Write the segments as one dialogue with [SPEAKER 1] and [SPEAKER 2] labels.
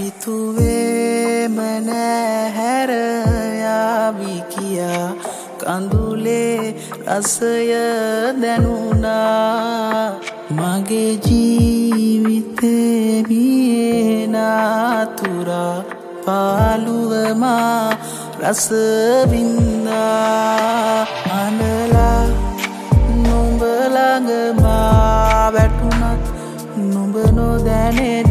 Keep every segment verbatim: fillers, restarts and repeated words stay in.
[SPEAKER 1] සිතුවේම නැහැර යාවි කියා කඳුලේ රසය දැනුණා මගේ ජීවිතේ මියේ නාතුරා පාළුවමා රස වින්දා අනලා නුඹ ළඟ මා වැටුණත් නුඹ නොදැනෙන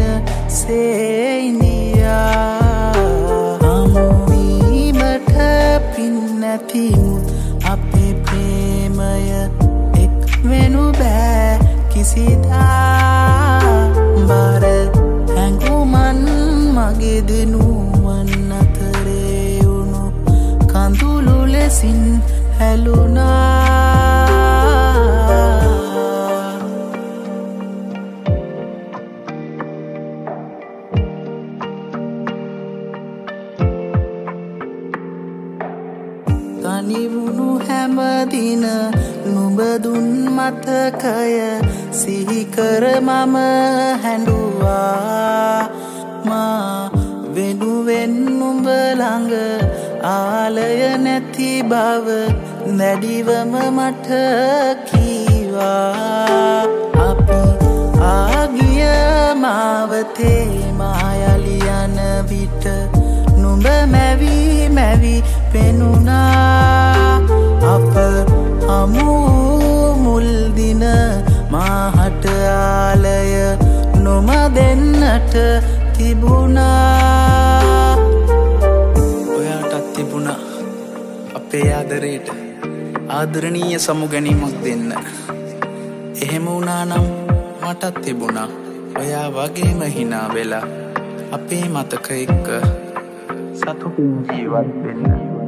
[SPEAKER 1] සේනියා අමුවීමට පින් නැතිමුත් අපේ ප්‍රේමය එක් වෙනු බෑ කිසිදා බර හැඟුමන් මගේ දෙනුවන් අතරේ වුණු කඳුළු ලෙසින් හැලුණා තනිවුණු හැමදින නුඹ දුන් මතකය සිහිකර මම හැඬුවා මා වෙනුවෙන් නුඹ ළඟ ආලය නැති බව නැඩිවම මට කීවා අපි ආගිය මාවතේ මායලි යන විට නුඹ මැවි මැවි පෙනුණා අප හමු මුල් දින මාහට ආලය නොම දෙන්නට තිබුණා ඔයාටත් තිබුණා අපේ ආදරයට ආදරණීය සමු ගැනීමක් දෙන්න එහෙම වුණා නම් මටත් තිබුණා ඔයා වගේම hina වෙලා අපේ මතක එක්ක සතුටින් ජීවත් වෙන්න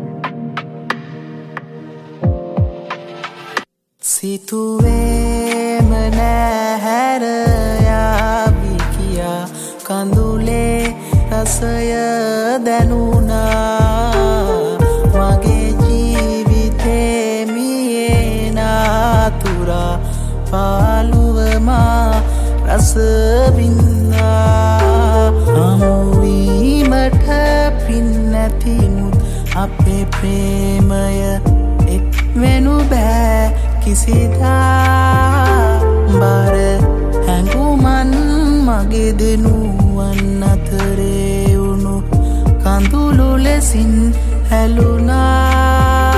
[SPEAKER 1] සිතුවේම නැහැර යාවි කියා කඳුලේ රසය දැනුණා මගේ ජීවිතේ මියේ නාතුරා පාළුවමා රස වින්දා අමුවීමට පින් නැතිමුත් අපේ ප්‍රේමය එක් වෙනු බෑ කිසිදා බර හැඟුමන් මගේ දෙනුවන් අතරේ වුණු කඳුළු ලෙසින් හැලුණා